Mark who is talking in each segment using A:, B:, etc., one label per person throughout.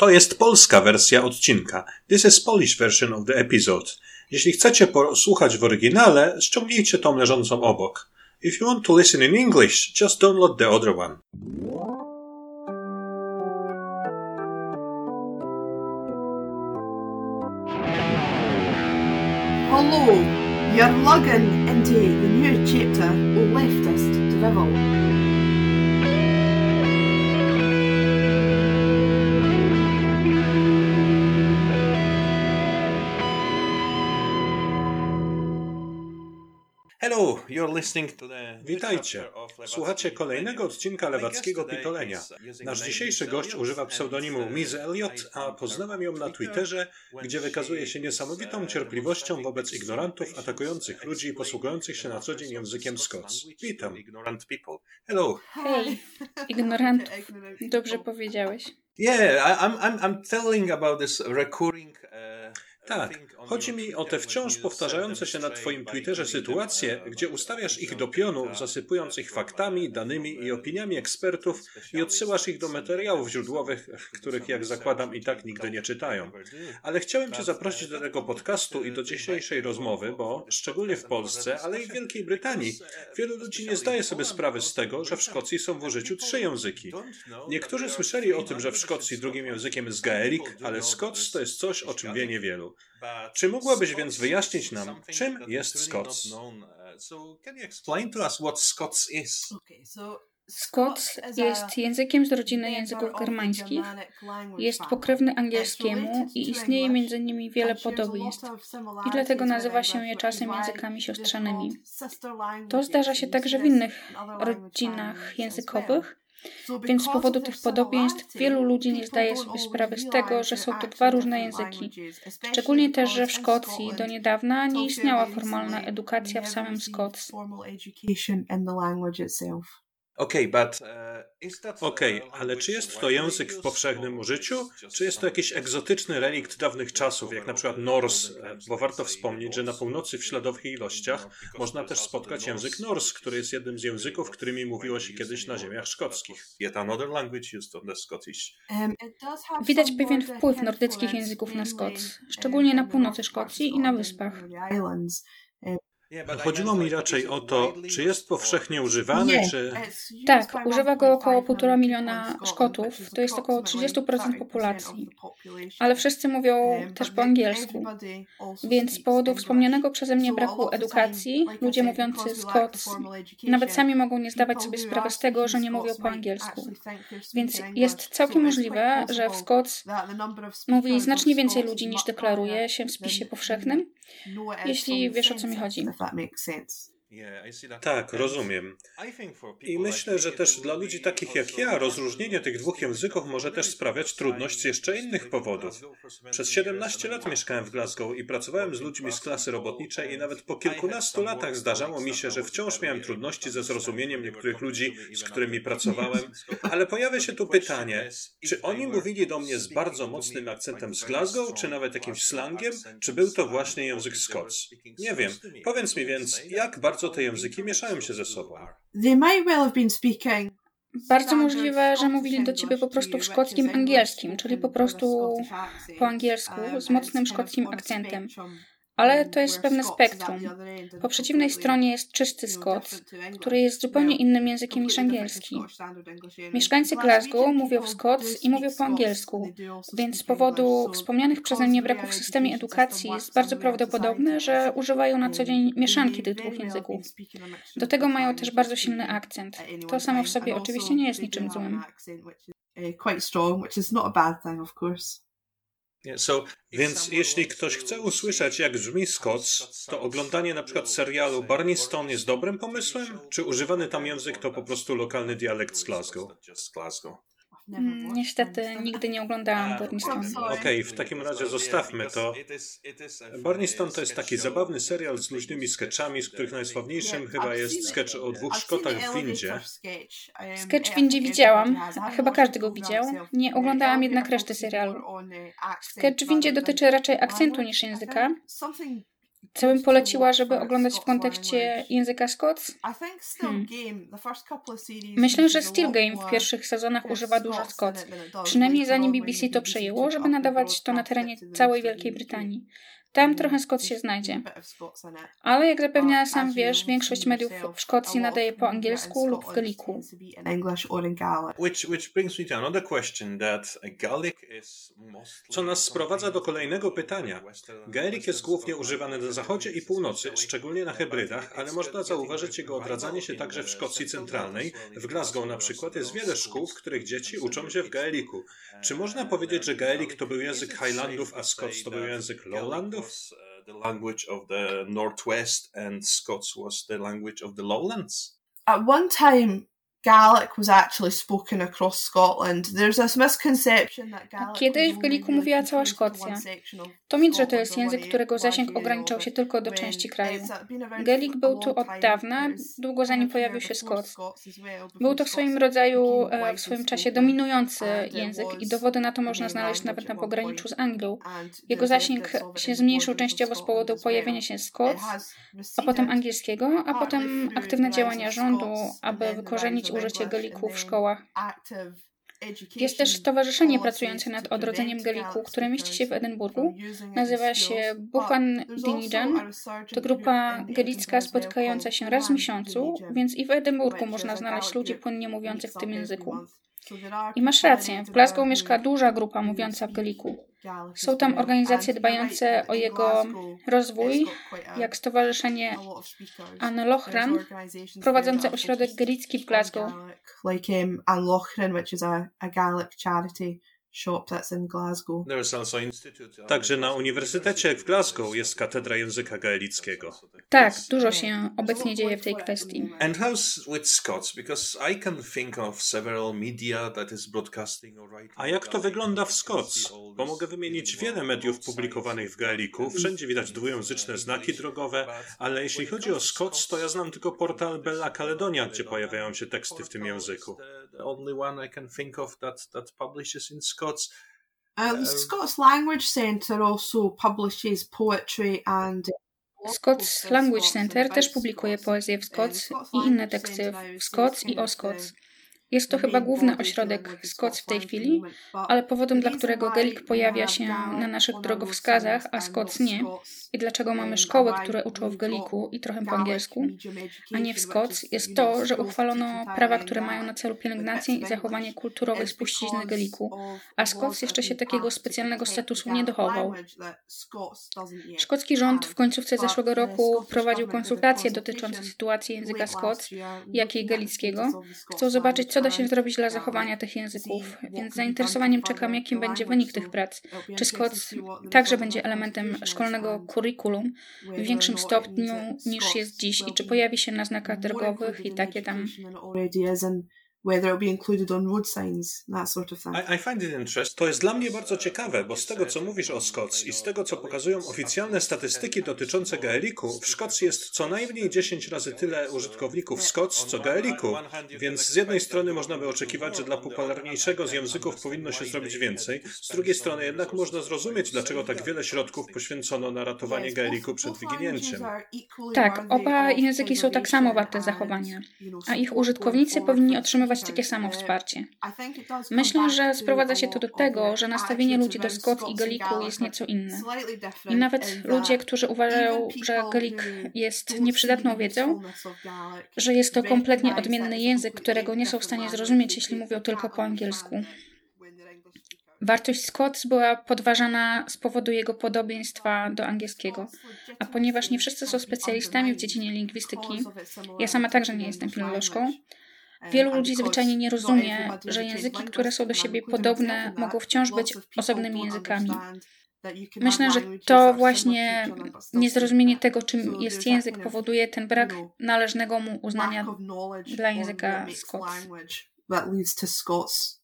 A: To jest polska wersja odcinka. This is Polish version of the episode. Jeśli chcecie posłuchać w oryginale, ściągnijcie tą leżącą obok. If you want to listen in English, just download the other one.
B: Hello, you're logging into the new chapter of Leftist Drivel.
A: Hello, you're listening to the... Witajcie. Słuchacie kolejnego odcinka lewackiego pitolenia. Nasz dzisiejszy gość używa pseudonimu Miss Elliot, a poznałem ją na Twitterze, gdzie wykazuje się niesamowitą cierpliwością wobec ignorantów atakujących ludzi posługujących się na co dzień językiem Scots. Witam. Hello.
C: Hej, ignorantów. Dobrze powiedziałeś.
A: Yeah, I'm telling about this recurring... Tak, chodzi mi o te wciąż powtarzające się na twoim Twitterze sytuacje, gdzie ustawiasz ich do pionu, zasypując ich faktami, danymi i opiniami ekspertów i odsyłasz ich do materiałów źródłowych, których, jak zakładam, i tak nigdy nie czytają. Ale chciałem cię zaprosić do tego podcastu i do dzisiejszej rozmowy, bo szczególnie w Polsce, ale i w Wielkiej Brytanii, wielu ludzi nie zdaje sobie sprawy z tego, że w Szkocji są w użyciu 3 języki. Niektórzy słyszeli o tym, że w Szkocji drugim językiem jest Gaelic, ale Scots to jest coś, o czym wie niewielu. Czy mogłabyś więc wyjaśnić nam, czym jest Scots?
C: Scots jest językiem z rodziny języków germańskich, jest pokrewny angielskiemu i istnieje między nimi wiele podobieństw i dlatego nazywa się je czasem językami siostrzanymi. To zdarza się także w innych rodzinach językowych, więc z powodu tych podobieństw wielu ludzi nie zdaje sobie sprawy z tego, że są to 2 różne języki. Szczególnie też, że w Szkocji do niedawna nie istniała formalna edukacja w samym Scots.
A: Okej, ale czy jest to język w powszechnym użyciu? Czy jest to jakiś egzotyczny relikt dawnych czasów, jak na przykład Norse? Bo warto wspomnieć, że na północy w śladowych ilościach można też spotkać język Norse, który jest jednym z języków, którymi mówiło się kiedyś na ziemiach szkockich.
C: Widać pewien wpływ nordyckich języków na Scots, szczególnie na północy Szkocji i na wyspach.
A: Chodziło mi raczej o to, czy jest powszechnie używany, czy...
C: Tak, używa go około 1,5 miliona Szkotów, to jest około 30% populacji. Ale wszyscy mówią też po angielsku. Więc z powodu wspomnianego przeze mnie braku edukacji, ludzie mówiący Scots nawet sami mogą nie zdawać sobie sprawy z tego, że nie mówią po angielsku. Więc jest całkiem możliwe, że w Scots mówi znacznie więcej ludzi niż deklaruje się w spisie powszechnym, jeśli wiesz, o co mi chodzi.
A: Tak, rozumiem. I myślę, że też dla ludzi takich jak ja rozróżnienie tych 2 języków może też sprawiać trudność z jeszcze innych powodów. Przez 17 lat mieszkałem w Glasgow i pracowałem z ludźmi z klasy robotniczej i nawet po kilkunastu latach zdarzało mi się, że wciąż miałem trudności ze zrozumieniem niektórych ludzi, z którymi pracowałem. Ale pojawia się tu pytanie, czy oni mówili do mnie z bardzo mocnym akcentem z Glasgow, czy nawet jakimś slangiem, czy był to właśnie język Scots? Nie wiem. Powiedz mi więc, jak bardzo te języki mieszają się ze sobą.
C: Bardzo możliwe, że mówili do ciebie po prostu w szkockim angielskim, czyli po prostu po angielsku z mocnym szkockim akcentem. Ale to jest pewne spektrum. Po przeciwnej stronie jest czysty Scots, który jest zupełnie innym językiem niż angielski. Mieszkańcy Glasgow mówią w Scots i mówią po angielsku, więc z powodu wspomnianych przeze mnie braków w systemie edukacji jest bardzo prawdopodobne, że używają na co dzień mieszanki tych 2 języków. Do tego mają też bardzo silny akcent. To samo w sobie oczywiście nie jest niczym złym.
A: Więc jeśli ktoś chce usłyszeć, jak brzmi Scots, to oglądanie na przykład serialu Barney Stone jest dobrym pomysłem? Czy używany tam język to po prostu lokalny dialekt z Glasgow?
C: Niestety nigdy nie oglądałam Barney Stone.
A: Okej, w takim razie zostawmy to. Barney Stone to jest taki zabawny serial z luźnymi sketchami, z których najsławniejszym chyba jest sketch o 2 Szkotach w windzie.
C: Sketch w windzie widziałam, chyba każdy go widział. Nie oglądałam jednak reszty serialu. Sketch w windzie dotyczy raczej akcentu niż języka. Co bym poleciła, żeby oglądać w kontekście języka Scots? Myślę, że Still Game w pierwszych sezonach używa dużo Scots, przynajmniej zanim BBC to przejęło, żeby nadawać to na terenie całej Wielkiej Brytanii. Tam trochę Scots się znajdzie. Ale jak zapewne sam wiesz, większość mediów w Szkocji nadaje po angielsku lub w gaeliku.
A: Co nas sprowadza do kolejnego pytania. Gaelic jest głównie używany na zachodzie i północy, szczególnie na Hebrydach, ale można zauważyć jego odradzanie się także w Szkocji centralnej. W Glasgow na przykład jest wiele szkół, w których dzieci uczą się w gaeliku. Czy można powiedzieć, że Gaelic to był język Highlandów, a Scots to był język Lowlandów?
D: The language of the Northwest and Scots was the language of the Lowlands.
B: At one time, Gaelic was actually spoken across Scotland. There's this misconception that Gaelic.
C: Kiedyś w Gaeliku mówiła cała Szkocja. To mit, że to jest język, którego zasięg ograniczał się tylko do części kraju. Gaelic był tu od dawna, długo zanim pojawił się Scots. Był to w swoim rodzaju, w swoim czasie dominujący język i dowody na to można znaleźć nawet na pograniczu z Anglią. Jego zasięg się zmniejszył częściowo z powodu pojawienia się Scots, a potem angielskiego, a potem aktywne działania rządu, aby wykorzenić użycie gaeliku w szkołach. Jest też stowarzyszenie pracujące nad odrodzeniem gaeliku, które mieści się w Edynburgu. Nazywa się Buchan Dinijan. To grupa gaelicka spotykająca się raz w miesiącu, więc i w Edynburgu można znaleźć ludzi płynnie mówiących w tym języku. I masz rację, w Glasgow mieszka duża grupa mówiąca w gaeliku. Są tam organizacje dbające o jego rozwój, jak Stowarzyszenie An Lochran, prowadzące ośrodek gaelicki w Glasgow.
B: An Lochran, which is a Gaelic charity shop that's in Glasgow.
A: Także na Uniwersytecie w Glasgow jest katedra języka gaelickiego.
C: Tak, dużo się obecnie dzieje w tej kwestii.
D: And how's with Scots? Because I can think of several media that is broadcasting or writing.
A: A jak to wygląda w Scots? Bo mogę wymienić wiele mediów publikowanych w gaeliku. Wszędzie widać dwujęzyczne znaki drogowe, ale jeśli chodzi o Scots, to ja znam tylko portal Bella Caledonia, gdzie pojawiają się teksty w tym języku.
D: The only one I can think of that publishes in Scots.
B: The Scots Language Centre also publishes poetry and
C: Scots Language Centre też publikuje poezję w Scots i inne teksty w Scots i o Scots. Jest to chyba główny ośrodek Scots w tej chwili, ale powodem, dla którego Gaelic pojawia się na naszych drogowskazach, a Scots nie, i dlaczego mamy szkoły, które uczą w Gaeliku i trochę po angielsku, a nie w Scots, jest to, że uchwalono prawa, które mają na celu pielęgnację i zachowanie kulturowej spuścizny Gaeliku, a Scots jeszcze się takiego specjalnego statusu nie dochował. Szkocki rząd w końcówce zeszłego roku prowadził konsultacje dotyczące sytuacji języka Scots, jak i gaelickiego. Chcą zobaczyć, co da się zrobić dla zachowania tych języków, więc z zainteresowaniem czekam, jakim będzie wynik tych prac. Czy Scots także będzie elementem szkolnego curriculum w większym stopniu niż jest dziś i czy pojawi się na znakach drogowych i takie tam.
B: Whether it'll be included on road signs, that sort of thing.
A: I find it interesting. To jest dla mnie bardzo ciekawe, bo z tego, co mówisz o Scots i z tego, co pokazują oficjalne statystyki dotyczące gaeliku, w Szkocji jest co najmniej 10 razy tyle użytkowników Scots, co gaeliku, więc z jednej strony można by oczekiwać, że dla popularniejszego z języków powinno się zrobić więcej, z drugiej strony jednak można zrozumieć, dlaczego tak wiele środków poświęcono na ratowanie gaeliku przed wyginięciem.
C: Tak, oba języki są tak samo warte zachowania, a ich użytkownicy powinni otrzymywać takie samo wsparcie. Myślę, że sprowadza się to do tego, że nastawienie ludzi do Scots i Gaeliku jest nieco inne. I nawet ludzie, którzy uważają, że Gaelic jest nieprzydatną wiedzą, że jest to kompletnie odmienny język, którego nie są w stanie zrozumieć, jeśli mówią tylko po angielsku. Wartość Scots była podważana z powodu jego podobieństwa do angielskiego, a ponieważ nie wszyscy są specjalistami w dziedzinie lingwistyki, ja sama także nie jestem filolożką, wielu ludzi zwyczajnie nie rozumie, że języki, które są do siebie podobne, mogą wciąż być osobnymi językami. Myślę, że to właśnie niezrozumienie tego, czym jest język, powoduje ten brak należnego mu uznania dla języka Scots.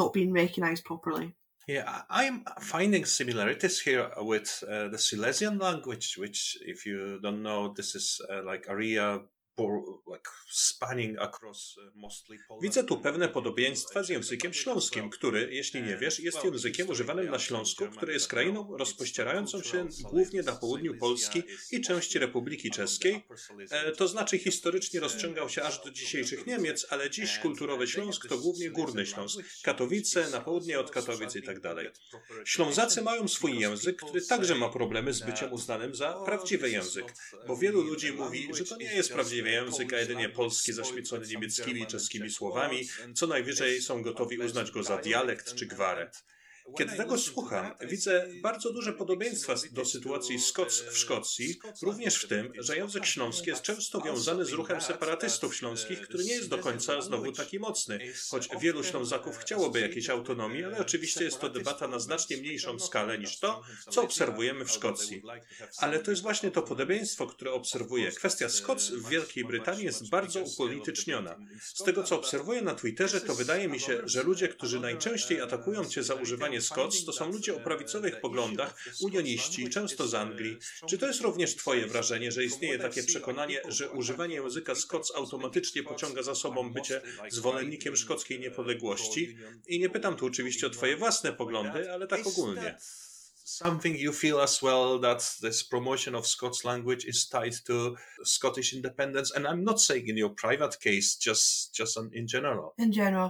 D: Yeah, I'm finding similarities here with the Silesian language, which, if you don't know, this is like area
A: Widzę tu pewne podobieństwa z językiem śląskim, który, jeśli nie wiesz, jest językiem używanym na Śląsku, który jest krainą rozpościerającą się głównie na południu Polski i części Republiki Czeskiej. To znaczy historycznie rozciągał się aż do dzisiejszych Niemiec, ale dziś kulturowy Śląsk to głównie Górny Śląsk, Katowice, na południe od Katowic i tak dalej. Ślązacy mają swój język, który także ma problemy z byciem uznanym za prawdziwy język, bo wielu ludzi mówi, że to nie jest prawdziwy język, a jedynie polski zaśmiecony niemieckimi i czeskimi słowami, co najwyżej są gotowi uznać go za dialekt czy gwarę. Kiedy tego słucham, widzę bardzo duże podobieństwa do sytuacji Scots w Szkocji, również w tym, że język śląski jest często wiązany z ruchem separatystów śląskich, który nie jest do końca znowu taki mocny, choć wielu Ślązaków chciałoby jakiejś autonomii, ale oczywiście jest to debata na znacznie mniejszą skalę niż to, co obserwujemy w Szkocji. Ale to jest właśnie to podobieństwo, które obserwuję. Kwestia Scots w Wielkiej Brytanii jest bardzo upolityczniona. Z tego, co obserwuję na Twitterze, to wydaje mi się, że ludzie, którzy najczęściej atakują cię za używanie Scots, to są ludzie o prawicowych poglądach, unioniści, często z Anglii. Czy to jest również twoje wrażenie, że istnieje takie przekonanie, że używanie języka Scots automatycznie pociąga za sobą bycie zwolennikiem szkockiej niepodległości? I nie pytam tu oczywiście o twoje własne poglądy, ale tak ogólnie.
D: Something you feel as well that this promotion of Scots language is tied to Scottish independence, and I'm not saying in your private case, just in general.
B: In general.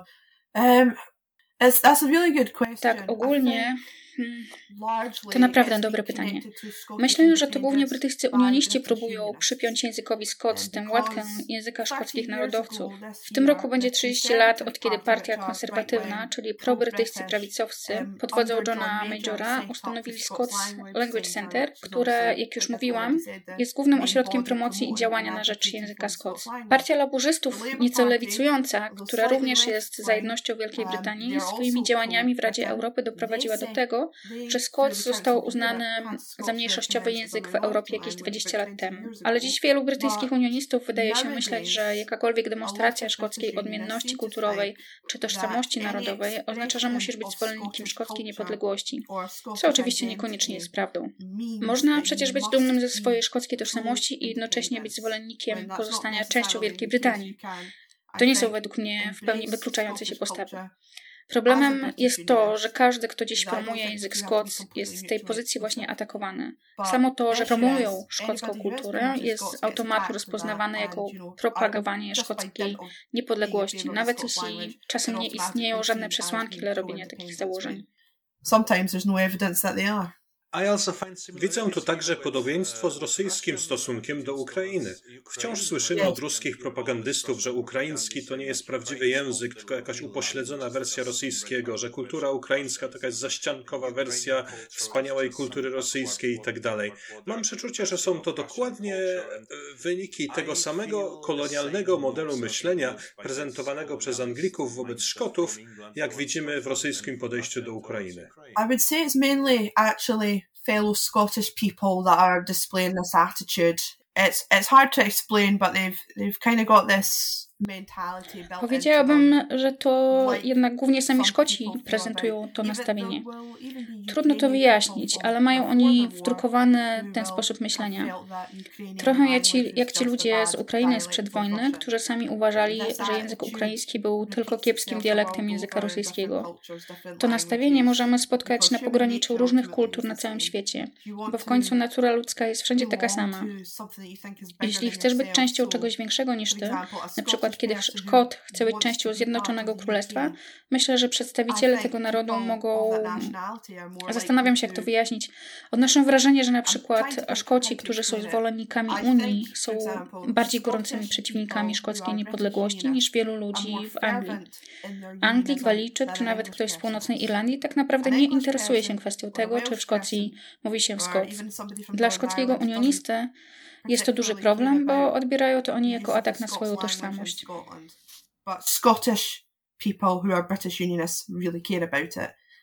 B: That's a really good question.
C: Tak, ogólnie to naprawdę dobre pytanie. Myślę, że to głównie brytyjscy unioniści próbują przypiąć językowi Scots tę łatkę języka szkockich narodowców. W tym roku będzie 30 lat, od kiedy partia konserwatywna, czyli probrytyjscy prawicowcy, pod wodzą Johna Majora ustanowili Scots Language Centre, które, jak już mówiłam, jest głównym ośrodkiem promocji i działania na rzecz języka Scots. Partia laburzystów, nieco lewicująca, która również jest za jednością Wielkiej Brytanii, swoimi działaniami w Radzie Europy doprowadziła do tego, że Scots został uznany za mniejszościowy język w Europie jakieś 20 lat temu. Ale dziś wielu brytyjskich unionistów wydaje się myśleć, że jakakolwiek demonstracja szkockiej odmienności kulturowej czy tożsamości narodowej oznacza, że musisz być zwolennikiem szkockiej niepodległości, co oczywiście niekoniecznie jest prawdą. Można przecież być dumnym ze swojej szkockiej tożsamości i jednocześnie być zwolennikiem pozostania częścią Wielkiej Brytanii. To nie są według mnie w pełni wykluczające się postawy. Problemem jest to, że każdy, kto dziś promuje język Scots, jest z tej pozycji właśnie atakowany. Samo to, że promują szkocką kulturę, jest z automatu rozpoznawane jako propagowanie szkockiej niepodległości, nawet jeśli czasem nie istnieją żadne przesłanki dla robienia takich założeń.
B: Sometimes there's no evidence that they are.
A: Widzę tu także podobieństwo z rosyjskim stosunkiem do Ukrainy. Wciąż słyszymy od ruskich propagandystów, że ukraiński to nie jest prawdziwy język, tylko jakaś upośledzona wersja rosyjskiego, że kultura ukraińska to jakaś zaściankowa wersja wspaniałej kultury rosyjskiej i tak dalej. Mam przeczucie, że są to dokładnie wyniki tego samego kolonialnego modelu myślenia prezentowanego przez Anglików wobec Szkotów, jak widzimy w rosyjskim podejściu do Ukrainy.
B: I would say it's mainly actually fellow Scottish people that are displaying this attitude. It's hard to explain, but they've kind of got this mentality built.
C: Powiedziałabym, że to jednak głównie sami Szkoci prezentują to nastawienie. Trudno to wyjaśnić, ale mają oni wdrukowany ten sposób myślenia. Trochę jak ci ludzie z Ukrainy sprzed wojny, którzy sami uważali, że język ukraiński był tylko kiepskim dialektem języka rosyjskiego. To nastawienie możemy spotkać na pograniczu różnych kultur na całym świecie, bo w końcu natura ludzka jest wszędzie taka sama. Jeśli chcesz być częścią czegoś większego niż ty, na przykład kiedy Szkot chce być częścią Zjednoczonego Królestwa, myślę, że przedstawiciele tego narodu mogą... Zastanawiam się, jak to wyjaśnić. Odnoszę wrażenie, że na przykład Szkoci, którzy są zwolennikami Unii, są bardziej gorącymi przeciwnikami szkockiej niepodległości niż wielu ludzi w Anglii. Anglik, Walijczyk, czy nawet ktoś z północnej Irlandii tak naprawdę nie interesuje się kwestią tego, czy w Szkocji mówi się Scots. Dla szkockiego unionisty jest to duży problem, bo odbierają to oni jako atak na swoją tożsamość.
B: But Scottish people who are British Unionists really care about it.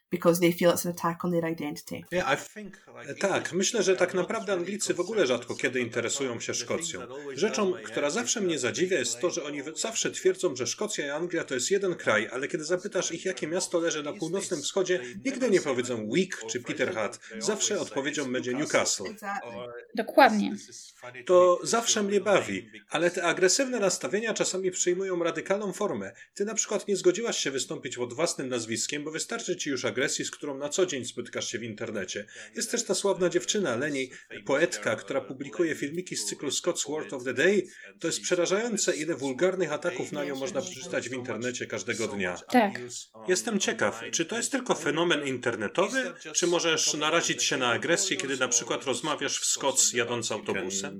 B: because they feel it's an attack on their identity.
A: Tak, myślę, że tak naprawdę Anglicy w ogóle rzadko kiedy interesują się Szkocją. Rzeczą, która zawsze mnie zadziwia, jest to, że oni zawsze twierdzą, że Szkocja i Anglia to jest jeden kraj, ale kiedy zapytasz ich, jakie miasto leży na północnym wschodzie, nigdy nie powiedzą Wick czy Peterhead. Zawsze odpowiedzią będzie Newcastle.
C: Dokładnie.
A: To zawsze mnie bawi, ale te agresywne nastawienia czasami przyjmują radykalną formę. Ty na przykład nie zgodziłaś się wystąpić pod własnym nazwiskiem, bo wystarczy ci już agresji, z którą na co dzień spotykasz się w internecie. Jest też ta sławna dziewczyna, Leni, poetka, która publikuje filmiki z cyklu Scott's Word of the Day. To jest przerażające, ile wulgarnych ataków na nią można przeczytać w internecie każdego dnia.
C: Tak.
A: Jestem ciekaw, czy to jest tylko fenomen internetowy, czy możesz narazić się na agresję, kiedy na przykład rozmawiasz w Scots jadąc autobusem?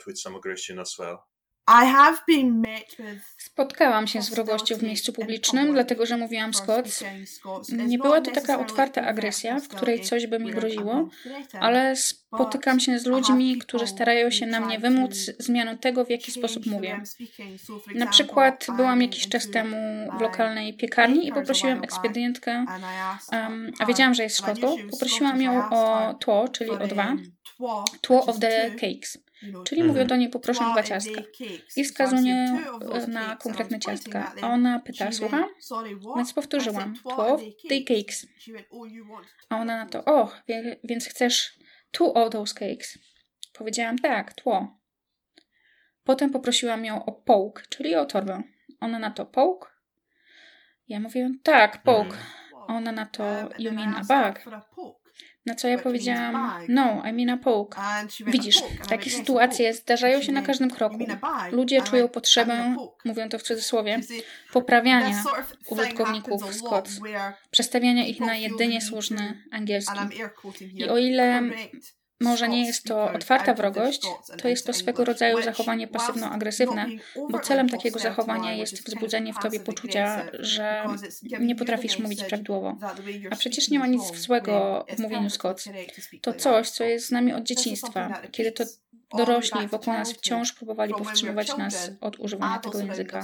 C: Spotkałam się z wrogością w miejscu publicznym, dlatego że mówiłam Scots. Nie była to taka otwarta agresja, w której coś by mi groziło, ale spotykam się z ludźmi, którzy starają się na mnie wymóc zmianą tego, w jaki sposób mówię. Na przykład byłam jakiś czas temu w lokalnej piekarni i poprosiłam ekspedientkę, a wiedziałam, że jest Szkotką, poprosiłam ją o tło, czyli o tło of the cakes. Czyli mówią do niej, poproszę 2 ciastka. I wskazuję na konkretne ciastka. A ona pyta, słucham? Więc powtórzyłam, two of the cakes. A ona na to, więc chcesz 2 of those cakes. Powiedziałam, tak, tło. Potem poprosiłam ją o poke, czyli o torbę. Ona na to, poke? Ja mówię, tak, poke. A ona na to, you mean a bag? Na co ja powiedziałam, no, I mean a poke. Widzisz, takie sytuacje zdarzają się na każdym kroku. Ludzie czują potrzebę, mówią to w cudzysłowie, poprawiania użytkowników Scots, przestawiania ich na jedynie słuszny angielski. I o ile może nie jest to otwarta wrogość, to jest to swego rodzaju zachowanie pasywno-agresywne, bo celem takiego zachowania jest wzbudzenie w tobie poczucia, że nie potrafisz mówić prawidłowo. A przecież nie ma nic złego w mówieniu Scots. To coś, co jest z nami od dzieciństwa, kiedy to dorośli wokół nas wciąż próbowali powstrzymywać nas od używania tego języka.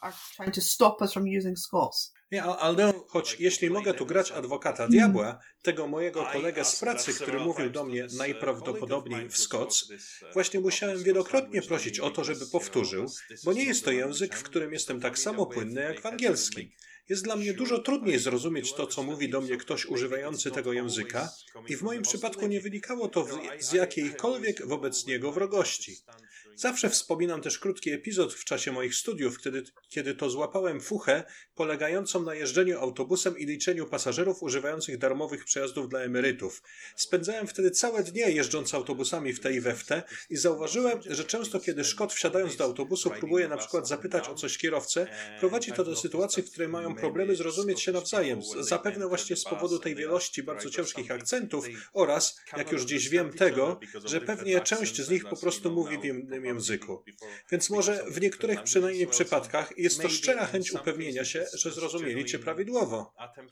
A: Ale choć jeśli mogę tu grać adwokata diabła, tego mojego kolegę z pracy, który mówił do mnie najprawdopodobniej w Scots, właśnie musiałem wielokrotnie prosić o to, żeby powtórzył, bo nie jest to język, w którym jestem tak samo płynny jak w angielskim. Jest dla mnie dużo trudniej zrozumieć to, co mówi do mnie ktoś używający tego języka i w moim przypadku nie wynikało to z jakiejkolwiek wobec niego wrogości. Zawsze wspominam też krótki epizod w czasie moich studiów, kiedy to złapałem fuchę polegającą na jeżdżeniu autobusem i liczeniu pasażerów używających darmowych przejazdów dla emerytów. Spędzałem wtedy całe dnie jeżdżąc autobusami w te i we w te i zauważyłem, że często kiedy Szkot wsiadając do autobusu próbuje na przykład zapytać o coś kierowcę, prowadzi to do sytuacji, w której mają problemy zrozumieć się nawzajem, zapewne właśnie z powodu tej wielości bardzo ciężkich akcentów oraz, jak już dziś wiem, tego, że pewnie część z nich po prostu mówi w innym języku. Więc może w niektórych przynajmniej przypadkach jest to szczera chęć upewnienia się, że zrozumieli cię prawidłowo.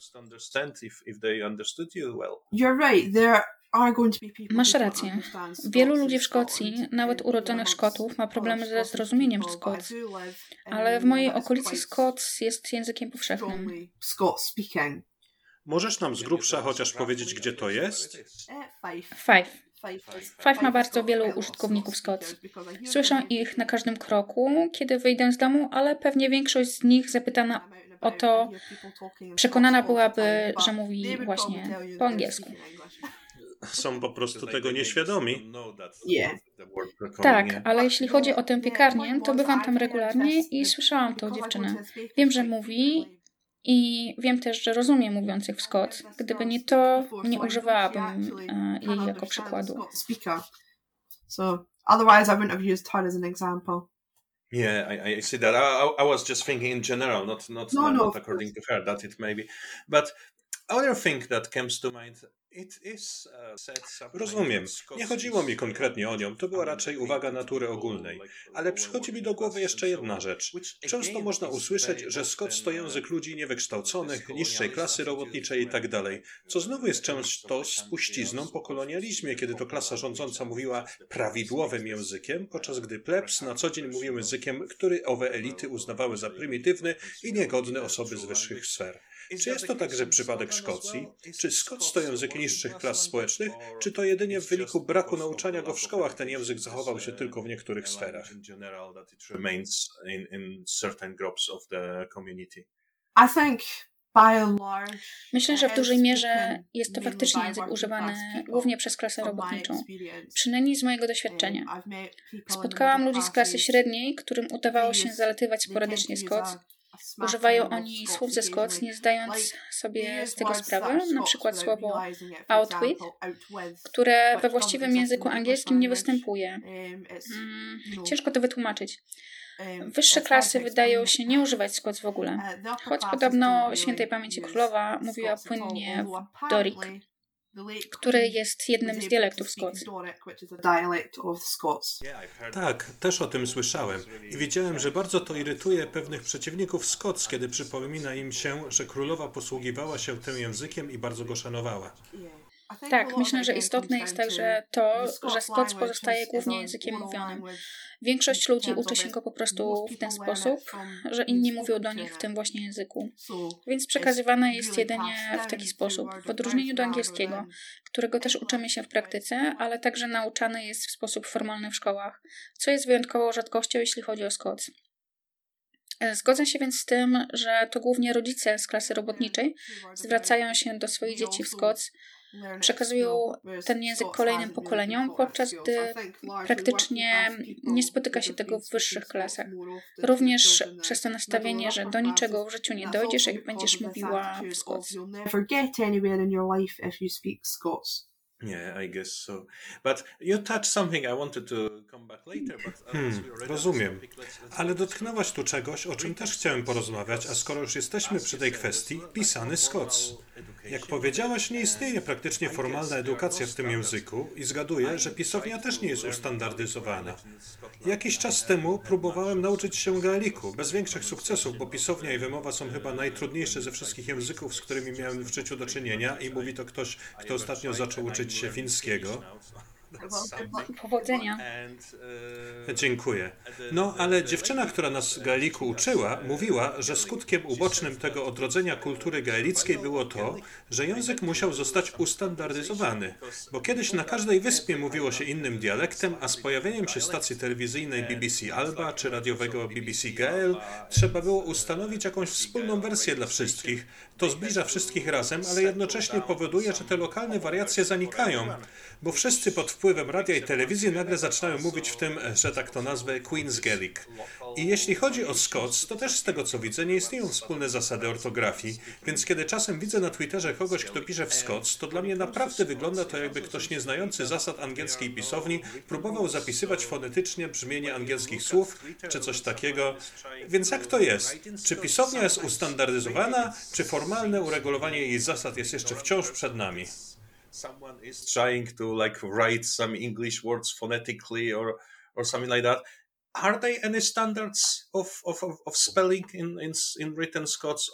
C: Masz rację. Wielu ludzi w Szkocji, nawet urodzonych Szkotów, ma problemy ze zrozumieniem Scots. Ale w mojej okolicy Scots jest językiem powszechnym.
A: Możesz nam z grubsza chociaż powiedzieć, gdzie to jest?
C: Five ma bardzo wielu użytkowników Scots. Słyszę ich na każdym kroku, kiedy wyjdę z domu, ale pewnie większość z nich zapytana o to, przekonana byłaby, że mówi właśnie po angielsku.
A: Są po prostu tego nieświadomi.
C: Tak, ale jeśli chodzi o tę piekarnię, to bywam tam regularnie i słyszałam tą dziewczynę. Wiem, że mówi i wiem też, że rozumie mówiących w Scots. Gdyby nie to, nie używałabym jej jako przykładu.
B: So, otherwise I wouldn't have used her as an example.
D: Yeah, I see that. I was just thinking in general, not according to her, that it may be. But other thing that comes to mind,
A: Rozumiem. Nie chodziło mi konkretnie o nią, to była raczej uwaga natury ogólnej. Ale przychodzi mi do głowy jeszcze jedna rzecz. Często można usłyszeć, że Scots to język ludzi niewykształconych, niższej klasy robotniczej itd., co znowu jest często spuścizną po kolonializmie, kiedy to klasa rządząca mówiła prawidłowym językiem, podczas gdy plebs na co dzień mówił językiem, który owe elity uznawały za prymitywny i niegodny osoby z wyższych sfer. Czy jest to także przypadek Szkocji? Czy Scots to język niższych klas społecznych? Czy to jedynie w wyniku braku nauczania go w szkołach ten język zachował się tylko w niektórych sferach?
C: Myślę, że w dużej mierze jest to faktycznie język używany głównie przez klasę robotniczą. Przynajmniej z mojego doświadczenia. Spotkałam ludzi z klasy średniej, którym udawało się zalatywać sporadycznie Scots. Używają oni słów ze Scots, nie zdając sobie z tego sprawy, na przykład słowo out with, które we właściwym języku angielskim nie występuje. Ciężko to wytłumaczyć. Wyższe klasy wydają się nie używać Scots w ogóle, choć podobno świętej pamięci królowa mówiła płynnie w Doric, który jest jednym z dialektów Scots.
A: Tak, też o tym słyszałem i widziałem, że bardzo to irytuje pewnych przeciwników Scots, kiedy przypomina im się, że królowa posługiwała się tym językiem i bardzo go szanowała.
C: Tak, myślę, że istotne jest także to, że Scots pozostaje głównie językiem mówionym. Większość ludzi uczy się go po prostu w ten sposób, że inni mówią do nich w tym właśnie języku. Więc przekazywane jest jedynie w taki sposób, w odróżnieniu do angielskiego, którego też uczymy się w praktyce, ale także nauczany jest w sposób formalny w szkołach, co jest wyjątkową rzadkością, jeśli chodzi o Scots. Zgodzę się więc z tym, że to głównie rodzice z klasy robotniczej zwracają się do swoich dzieci w Scots, przekazują ten język kolejnym pokoleniom, podczas gdy praktycznie nie spotyka się tego w wyższych klasach. Również przez to nastawienie, że do niczego w życiu nie dojdziesz, jak będziesz mówiła w Scots.
D: Yeah, I guess so. But you touched something I wanted to come back later, but
A: rozumiem. Ale dotknęłaś tu czegoś, o czym też chciałem porozmawiać, a skoro już jesteśmy przy tej kwestii, pisany Scots. Jak powiedziałaś, nie istnieje praktycznie formalna edukacja w tym języku i zgaduję, że pisownia też nie jest ustandaryzowana. Jakiś czas temu próbowałem nauczyć się gaeliku, bez większych sukcesów, bo pisownia i wymowa są chyba najtrudniejsze ze wszystkich języków, z którymi miałem w życiu do czynienia i mówi to ktoś, kto ostatnio zaczął uczyć się fińskiego.
C: Powodzenia.
A: Dziękuję. No, ale dziewczyna, która nas gaeliku uczyła, mówiła, że skutkiem ubocznym tego odrodzenia kultury gaelickiej było to, że język musiał zostać ustandaryzowany, bo kiedyś na każdej wyspie mówiło się innym dialektem, a z pojawieniem się stacji telewizyjnej BBC Alba czy radiowego BBC Gael trzeba było ustanowić jakąś wspólną wersję dla wszystkich. To zbliża wszystkich razem, ale jednocześnie powoduje, że te lokalne wariacje zanikają, bo wszyscy pod wpływem radia i telewizji nagle zaczynają mówić w tym, że tak to nazwę, Queen's Gaelic. I jeśli chodzi o Scots, to też z tego co widzę nie istnieją wspólne zasady ortografii, więc kiedy czasem widzę na Twitterze kogoś, kto pisze w Scots, to dla mnie naprawdę wygląda to jakby ktoś nieznający zasad angielskiej pisowni próbował zapisywać fonetycznie brzmienie angielskich słów, czy coś takiego. Więc jak to jest? Czy pisownia jest ustandaryzowana, czy formalne uregulowanie jej zasad jest jeszcze wciąż przed nami?
D: Someone is trying to write some English words phonetically or something like that. Are there any standards of spelling in written Scots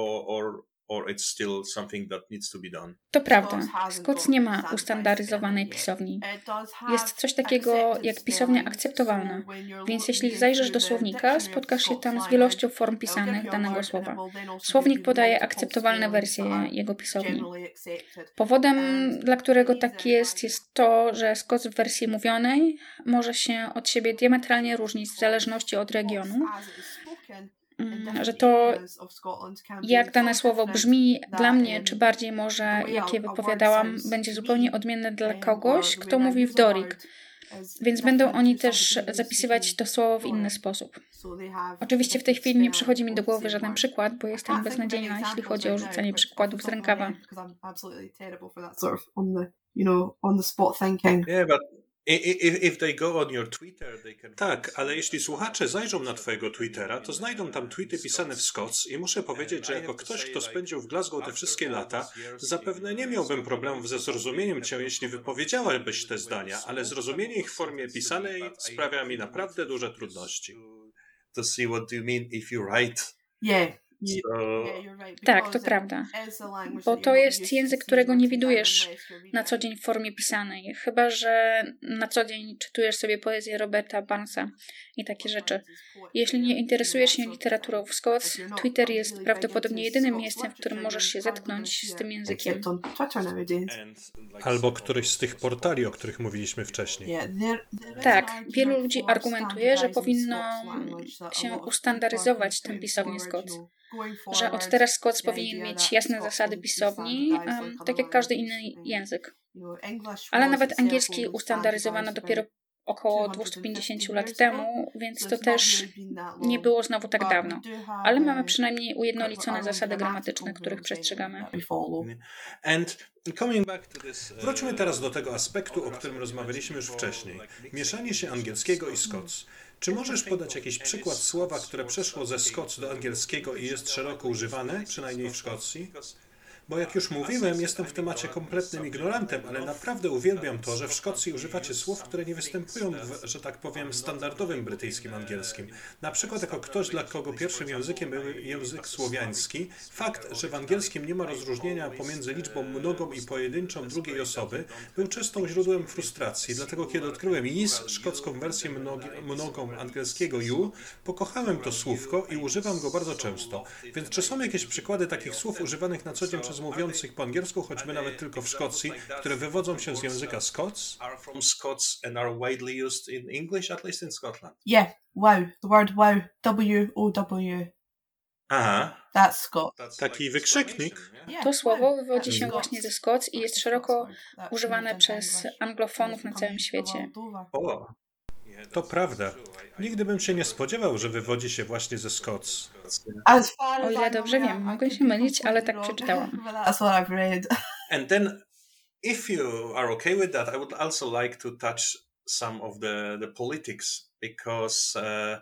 D: or it's still something that needs to be done?
C: To prawda. Scots nie ma ustandaryzowanej pisowni. Jest coś takiego jak pisownia akceptowalna, więc jeśli zajrzysz do słownika, spotkasz się tam z wielością form pisanych danego słowa. Słownik podaje akceptowalne wersje jego pisowni. Powodem, dla którego tak jest to, że Scots w wersji mówionej może się od siebie diametralnie różnić w zależności od regionu, że to, jak dane słowo brzmi dla mnie, czy bardziej może, jak je wypowiadałam, będzie zupełnie odmienne dla kogoś, kto mówi w Doric, więc będą oni też zapisywać to słowo w inny sposób. Oczywiście w tej chwili nie przychodzi mi do głowy żaden przykład, bo jestem beznadziejna, jeśli chodzi o rzucanie przykładów z rękawa.
A: Tak, ale jeśli słuchacze zajrzą na twojego Twittera, to znajdą tam tweety pisane w Scots i muszę powiedzieć, że jako ktoś, kto spędził w Glasgow te wszystkie lata, zapewne nie miałbym problemów ze zrozumieniem cię, jeśli wypowiedziałabyś te zdania, ale zrozumienie ich w formie pisanej sprawia mi naprawdę duże trudności.
D: To see what you mean if you write.
C: Tak, to prawda. Bo to jest język, którego nie widujesz na co dzień w formie pisanej. Chyba że na co dzień czytujesz sobie poezję Roberta Barnesa i takie rzeczy. Jeśli nie interesujesz się literaturą w Scots, Twitter jest prawdopodobnie jedynym miejscem, w którym możesz się zetknąć z tym językiem.
A: Albo któryś z tych portali, o których mówiliśmy wcześniej.
C: Tak, wielu ludzi argumentuje, że powinno się ustandaryzować tę pisownię Scots. Że od teraz Scots powinien mieć jasne zasady pisowni, tak jak każdy inny język. Ale nawet angielski ustandaryzowano dopiero około 250 lat temu, więc to też nie było znowu tak dawno. Ale mamy przynajmniej ujednolicone zasady gramatyczne, których przestrzegamy.
A: Wróćmy teraz do tego aspektu, o którym rozmawialiśmy już wcześniej. Mieszanie się angielskiego i Scots. Czy możesz podać jakiś przykład słowa, które przeszło ze Scots do angielskiego i jest szeroko używane, przynajmniej w Szkocji? Bo jak już mówiłem, jestem w temacie kompletnym ignorantem, ale naprawdę uwielbiam to, że w Szkocji używacie słów, które nie występują w, że tak powiem, standardowym brytyjskim angielskim. Na przykład jako ktoś, dla kogo pierwszym językiem był język słowiański, fakt, że w angielskim nie ma rozróżnienia pomiędzy liczbą mnogą i pojedynczą drugiej osoby, był częstą źródłem frustracji. Dlatego kiedy odkryłem is, szkocką wersję mnogą angielskiego you, pokochałem to słówko i używam go bardzo często. Więc czy są jakieś przykłady takich słów używanych na co dzień przez mówiących po angielsku, choćby nawet tylko w Szkocji, które wywodzą się z języka Scots?
B: Yeah, wow. The word wow. W-O-W.
A: Aha.
B: That's Scots.
A: Taki wykrzyknik.
C: To słowo wywodzi się właśnie ze Scots i jest szeroko używane przez anglofonów na całym świecie.
A: O, to prawda. Nigdy bym się nie spodziewał, że wywodzi się właśnie ze Scots.
C: O ile dobrze wiem, mogę się mylić, ale tak przeczytałam.
B: That's what I've read.
D: And then, if you are okay with that, I would also like to touch some of the politics, because